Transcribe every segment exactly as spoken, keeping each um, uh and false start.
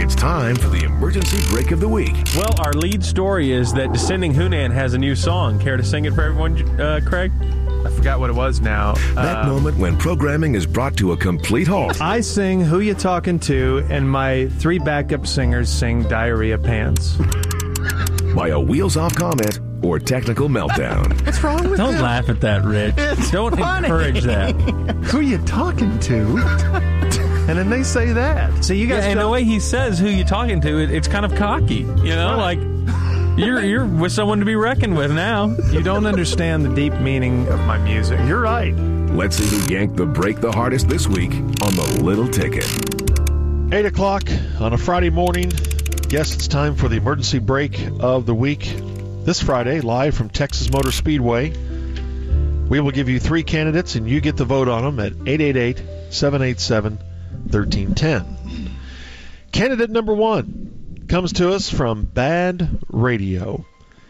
It's time for the emergency break of the week. Well, our lead story is that Descending Hunan has a new song. Care to sing it for everyone, uh, Craig? I forgot what it was now. That uh, moment when programming is brought to a complete halt. I sing Who You Talking To, and my three backup singers sing Diarrhea Pants. By a wheels-off comment or technical meltdown. What's wrong with Don't that? laugh at that, Rich. It's Don't funny. encourage that. Who you talking to? And then they say that. So you guys Yeah, and don't- the way he says who you talking to, it, it's kind of cocky. You know, like you're you're with someone to be reckoned with now. you don't understand the deep meaning of my music. You're right. Let's see who yanked the break the hardest this week on the Little Ticket. eight o'clock on a Friday morning. Yes, it's time for the emergency break of the week. This Friday, live from Texas Motor Speedway. We will give you three candidates, and you get to vote on them at eight eight eight, seven eight seven, one three one zero. Candidate number one comes to us from Bad Radio.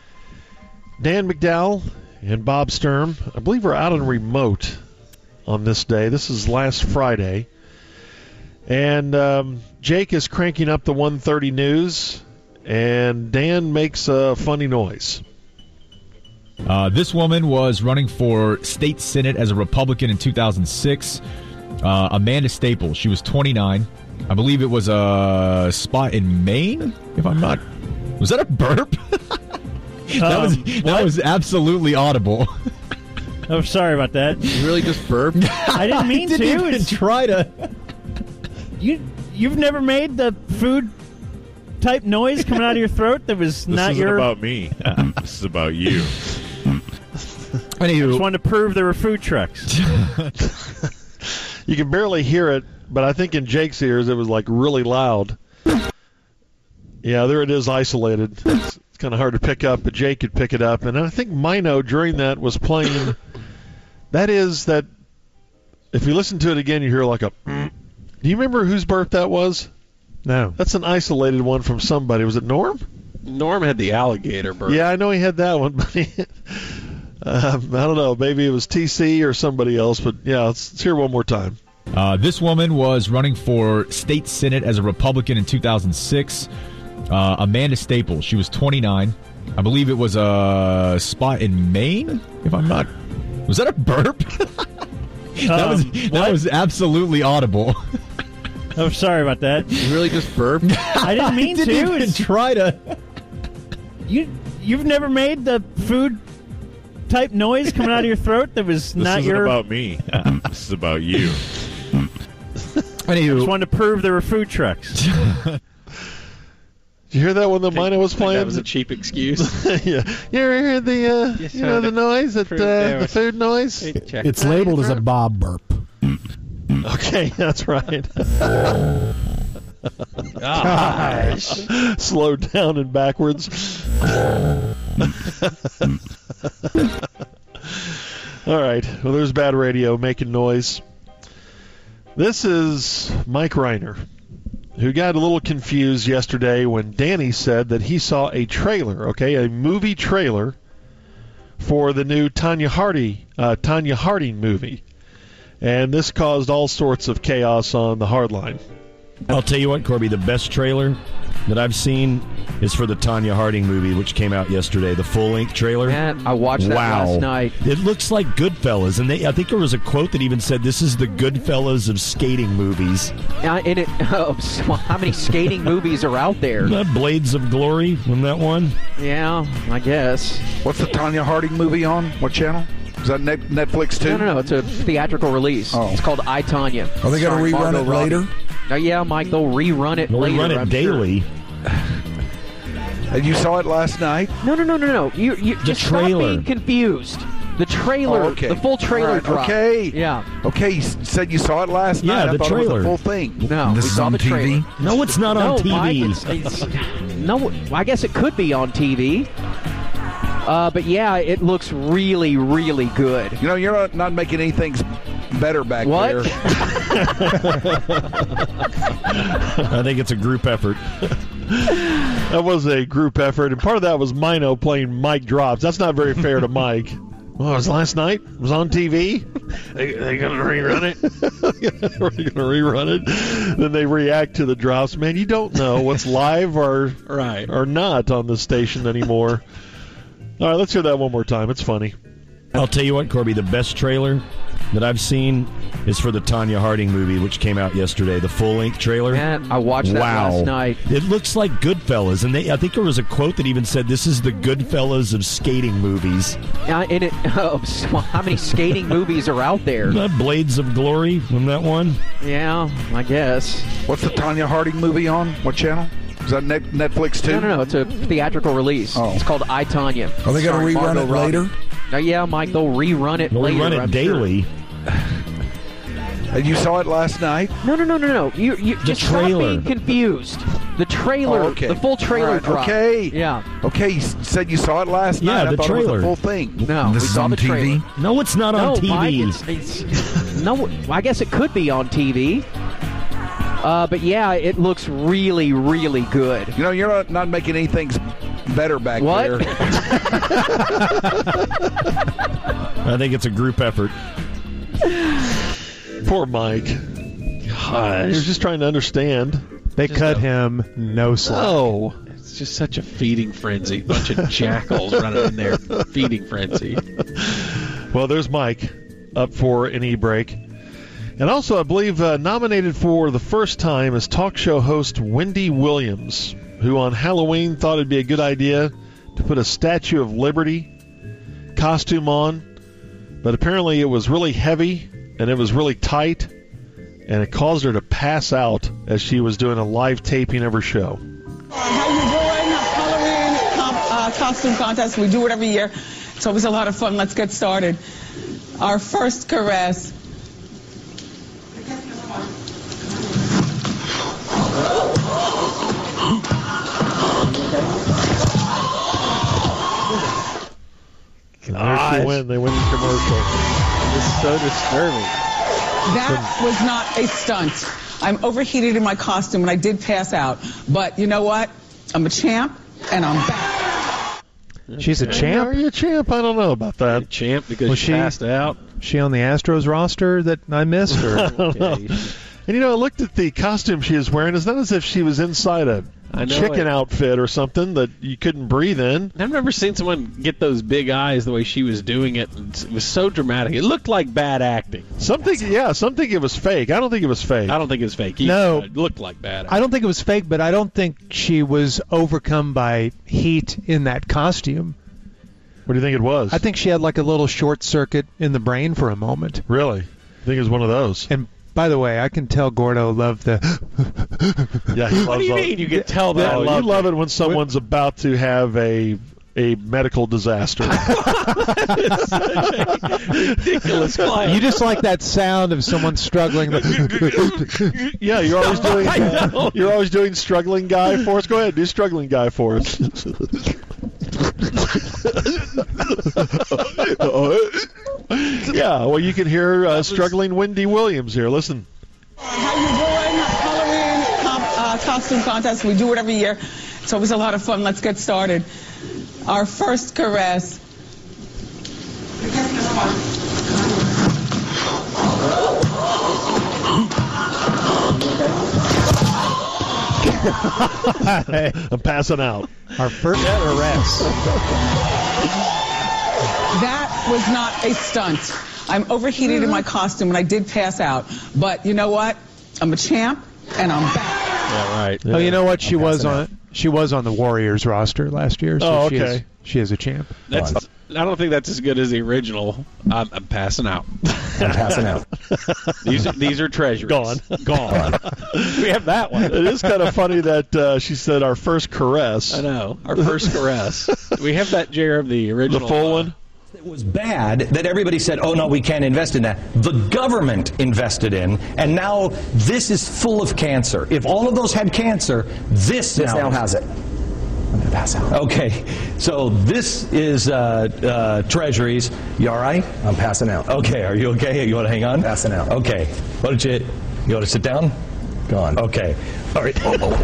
Dan McDowell and Bob Sturm, I believe, are out on remote on this day. This is last Friday. And um, Jake is cranking up the one thirty news, and Dan makes a funny noise. Uh, this woman was running for state senate as a Republican in two thousand six. Uh, Amanda Staples. She was twenty-nine. I believe it was a spot in Maine, if I'm not... Was that a burp? that, Um, was, that was absolutely audible. Oh, sorry about that. You really just burped? I didn't mean I didn't to. even It's, try to... you, you've never made the food type noise coming out of your throat that was This not isn't your... about me. This is about you. I Anywho, just wanted to prove there were food trucks. You can barely hear it, but I think in Jake's ears it was like really loud. Yeah, there it is, isolated. It's, it's kind of hard to pick up, but Jake could pick it up. And I think Mino during that was playing. That is that. If you listen to it again, you hear like a. Do you remember whose burp that was? No. That's an isolated one from somebody. Was it Norm? Norm had the alligator burp. Yeah, I know he had that one, but he, um, I don't know. Maybe it was T C or somebody else. But yeah, let's, let's hear it one more time. Uh, this woman was running for state senate as a Republican in two thousand six. Uh, Amanda Staples. She was twenty-nine. I believe it was a spot in Maine, if I'm not... Was that a burp? that, Um, was, that what? was absolutely audible. Oh, sorry about that. You really just burped? I didn't mean I didn't to. even It's, try to... you, you've never made the food type noise coming out of your throat that was This not isn't your... about me. This is about you. Anywho, just wanted to prove there were food trucks. Did you hear that when the Mino was playing? That was a cheap excuse. Yeah. You ever heard the uh, Yes, you know I the did. noise, that, Prove uh, there the was- food noise? Check. It's labeled as a Bob burp. Okay, that's right. Gosh. Slowed down and backwards. All right. Well, there's Bad Radio making noise. This is Mike Reiner, who got a little confused yesterday when Danny said that he saw a trailer, okay, a movie trailer for the new Tanya Hardy, uh, Tanya Harding movie. And this caused all sorts of chaos on the hardline. I'll tell you what, Corby, the best trailer that I've seen is for the Tanya Harding movie, which came out yesterday, the full-length trailer. Man, I watched that wow. last night. It looks like Goodfellas, and they, I think there was a quote that even said, this is the Goodfellas of skating movies. Uh, and it, uh, so how many skating movies are out there? Not Blades of Glory, wasn't that one? Yeah, I guess. What's the Tanya Harding movie on? What channel? Is that Net- Netflix too? No, no, no. It's a theatrical release. Oh. It's called I, Tonya. Are they going to Starring rerun Margot it Robbie. later? Uh, yeah, Mike, they'll rerun it They'll later. run it I'm daily. Sure. And you saw it last night? No, no, no, no, no. You, you The just trailer. stop being confused. The trailer, Oh, okay. the full trailer All right, dropped. Okay. Yeah. Okay, you s- said you saw it last Yeah, night. I the thought it trailer. was the full thing. No, This we is saw on the T V? trailer. No, it's not No, on T V. Mike, it's, it's, no, I guess it could be on T V. Uh, but yeah, it looks really, really good. You know, you're not, not making anything better back What? there. I think it's a group effort. That was a group effort, and part of that was Mino playing Mike drops. That's not very fair to Mike. Well, it was last night. It was on T V. They they gonna rerun it. We're gonna rerun it. Then they react to the drops. Man, you don't know what's live or Right. or not on the station anymore. All right, let's hear that one more time. It's funny. I'll tell you what, Corby, the best trailer that I've seen is for the Tanya Harding movie, which came out yesterday, the full-length trailer. Man, I watched that wow. last night. It looks like Goodfellas, and they, I think there was a quote that even said, this is the Goodfellas of skating movies. Uh, and it, oh, so how many skating movies are out there? Uh, Blades of Glory from that one. Yeah, I guess. What's the Tanya Harding movie on? What channel? Is that Net- Netflix too? No, no, no. It's a theatrical release. Oh. It's called I, Tanya. Are they going Starring to rerun Margot it Robbie. later? Uh, yeah, Mike, they'll rerun it They'll later. run it I'm daily. Sure. And you saw it last night? No, no, no, no, no. You, you The just trailer. stop being confused. The trailer, Oh, okay. the full trailer All right, dropped. Okay. Yeah. Okay, you s- said you saw it last Yeah, night. I the thought it trailer. was the full thing. No, This we is saw on the T V? trailer. No, it's not No, on T V. Mike, it's, it's no. I guess it could be on T V. Uh, but yeah, it looks really, really good. You know, you're not, not making anything better back What? there. I think it's a group effort. Poor Mike. God, he was just trying to understand. They Just cut a- him no slack. Oh, It's just such a feeding frenzy. Bunch of jackals running in there. Feeding frenzy. well, there's Mike up for an e-break. And also, I believe, uh, nominated for the first time is talk show host Wendy Williams, who on Halloween thought it'd be a good idea to put a Statue of Liberty costume on. But apparently it was really heavy and it was really tight, and it caused her to pass out as she was doing a live taping of her show. How you doing? Halloween comp, uh, costume contest. We do it every year. It's always a lot of fun. Let's get started. Our first caress. And there she went. They went to commercial. It's so disturbing. That was not a stunt. I'm overheated in my costume and I did pass out. But you know what? I'm a champ and I'm back. She's a champ? Are you a champ? I don't know about that. Champ because Was she she- passed out. She on the Astros roster that I missed? Or? I don't know. And you know, I looked at the costume she was wearing. It's not as if she was inside a I know chicken it. outfit or something that you couldn't breathe in. I've never seen someone get those big eyes the way she was doing it. It was so dramatic. It looked like bad acting. Some think, yeah, some think it was fake. I don't think it was fake. I don't think it was fake either. No. It looked like bad acting. I don't think it was fake, but I don't think she was overcome by heat in that costume. What do you think it was? I think she had like a little short circuit in the brain for a moment. Really? I think it was one of those. And by the way, I can tell Gordo loved the. Yeah, he loves What do you all- mean? You can tell that. Oh, you love it when someone's about to have a a medical disaster. Ridiculous claim. You just like that sound of someone struggling. Yeah, you're always doing uh, you're always doing struggling guy for us. Go ahead, do struggling guy for us. Yeah, well, you can hear uh, struggling Wendy Williams here. Listen. How you doing? Halloween comp, uh, costume contest. We do it every year. It's always a lot of fun. Let's get started. Our first caress. I'm passing out. Our first arrest. That was not a stunt. I'm overheated in my costume and I did pass out. But you know what? I'm a champ and I'm back. Yeah, right. Oh, you know what? She was on. She was on the Warriors roster last year. So Oh, she okay. is, she is a champ. That's. I don't think that's as good as the original. I'm, I'm passing out. I'm passing out. These are, these are treasures. Gone. Gone. We have that one. It is kind of funny that uh, she said our first caress. I know. Our first caress. We have that, J R, of the original. The full one? It was bad that everybody said, oh, no, we can't invest in that. The government invested in, and now this is full of cancer. If all of those had cancer, this, This now, now has it. I'm going to pass out. Okay, so this is uh, uh, Treasuries. You all right? I'm passing out. Okay, are you okay? You want to hang on? Passing out. Okay. Why don't you, you want to sit down? Gone. Okay. All right. Oh, oh,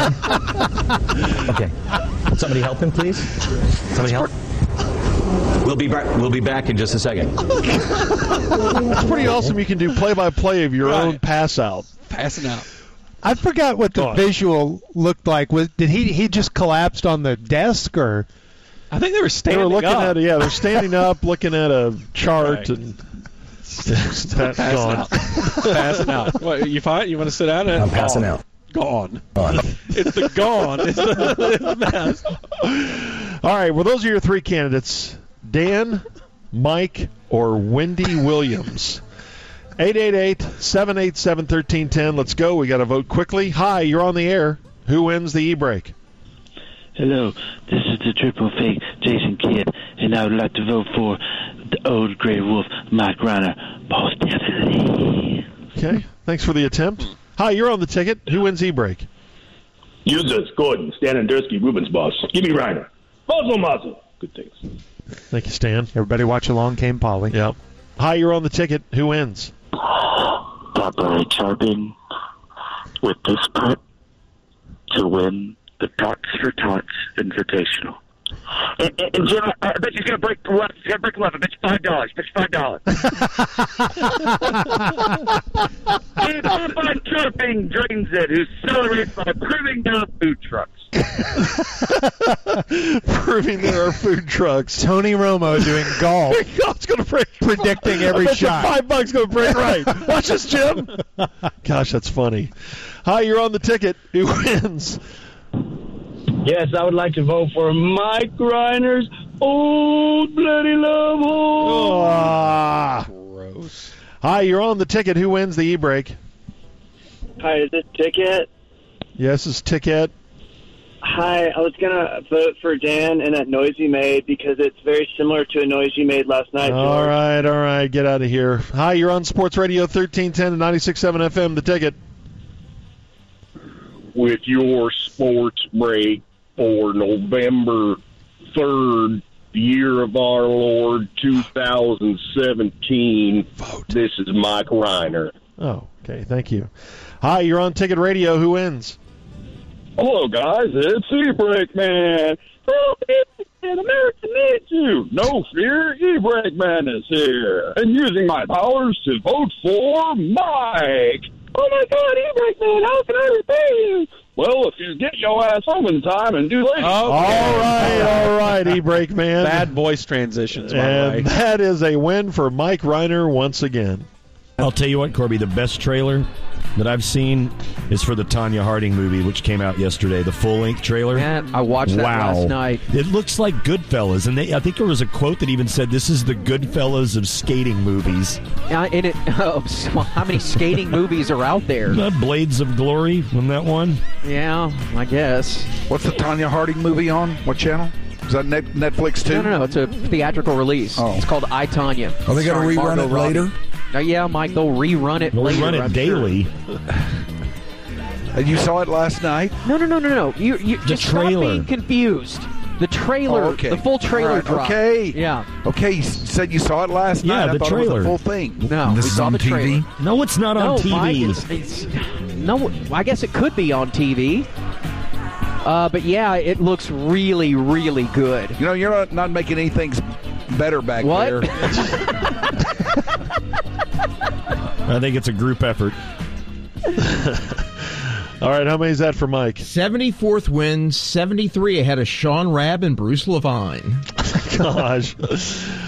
oh, oh. You okay? Okay. Somebody help him, please? Somebody help? We'll be back. We'll be back in just a second. It's pretty awesome. You can do play-by-play of your Right. own pass out. Passing out. I forgot what the Go on. visual looked like. Was did he he just collapsed on the desk or? I think they were They standing were looking up. at it. Yeah, they're standing up, looking at a chart, Right. and that's Passing gone. out. Passing out. What, you fine? You want to sit down? I'm passing out. Gone. Gone. It's the gone. It's the, it's the mess. All right, well, those are your three candidates: Dan, Mike, or Wendy Williams. eight eight eight, seven eight seven, one three one zero. Let's go. We got to vote quickly. Hi, you're on the air. Who wins the e-break? Hello, this is the triple fake Jason Kidd, and I would like to vote for the old gray wolf, Mike Reiner, most definitely. Okay, thanks for the attempt. Hi, you're on the ticket. Who wins e-break? Users, Gordon, Stan and Dursky, Rubens boss. Give me Reiner. Muzzle, muzzle. Good things. Thank you, Stan. Everybody watch Along Came Polly. Yep. Hi, you're on the ticket. Who wins? Blackberry Charbin with this putt to win the Tots for Tots Invitational. And, and, and Jim, I bet he's going to break the left. He's going to break the left. I bet you five dollars. Bet you five dollars. And Popeye Chirping drains it, who celebrates by proving down food trucks. Proving there are food trucks. Tony Romo doing golf, Golf's going to break. predicting every I bet you shot. Five bucks going to break right. Watch this, Jim. Gosh, that's funny. Hi, you're on the ticket. Who wins? Yes, I would like to vote for Mike Reiner's Old Bloody Love Hole. Ah. Gross. Hi, you're on the ticket. Who wins the e-break? Hi, is this Ticket? Yes, it's ticket. Hi, I was going to vote for Dan and that noise he made because it's very similar to a noise you made last night, All George. right, all right. Get out of here. Hi, you're on Sports Radio thirteen ten and ninety-six point seven F M. The ticket. With your sports break for November third, year of our Lord, two thousand seventeen. Vote. This is Mike Reiner. Oh, okay. Thank you. Hi, you're on Ticket Radio. Who wins? Hello, guys. It's E-Break Man. Oh, and America needs you. No fear, E-Break Man is here. And using my powers to vote for Mike. Oh, my God, E-Break Man, how can I repay you? Well, if you get your ass home in time and do later. All right, all right, E-Break Man. Bad voice transitions, by the way. And that is a win for Mike Reiner once again. I'll tell you what, Corby, the best trailer that I've seen is for the Tonya Harding movie, which came out yesterday, the full-length trailer. Man, I watched that wow. last night. It looks like Goodfellas, and they, I think there was a quote that even said, this is the Goodfellas of skating movies. Uh, and it, oh, so how many skating movies are out there? Uh, Blades of Glory from that one. Yeah, I guess. What's the Tonya Harding movie on? What channel? Is that Net- Netflix too? No, no, no. It's a theatrical release. Oh. It's called I, Tonya. Are they gonna Starring rerun Margot it Robbie. later? Uh, yeah, Mike, they'll rerun it They'll later. run it I'm daily. Sure. And you saw it last night? No, no, no, no, no. You, you The just trailer. stop being confused. The trailer, Oh, okay. the full trailer All right, dropped. Okay. Yeah. Okay, you s- said you saw it last Yeah, night. I the thought trailer. it was the full thing. No, we saw the trailer. No, it's not no, on T V. Mike, it's, it's, no, I guess it could be on T V. Uh, but yeah, it looks really, really good. You know, you're not, not making anything better back What? there. I think it's a group effort. All right, how many is that for Mike? seventy-fourth win, seventy-three ahead of Sean Rabb and Bruce Levine. Gosh.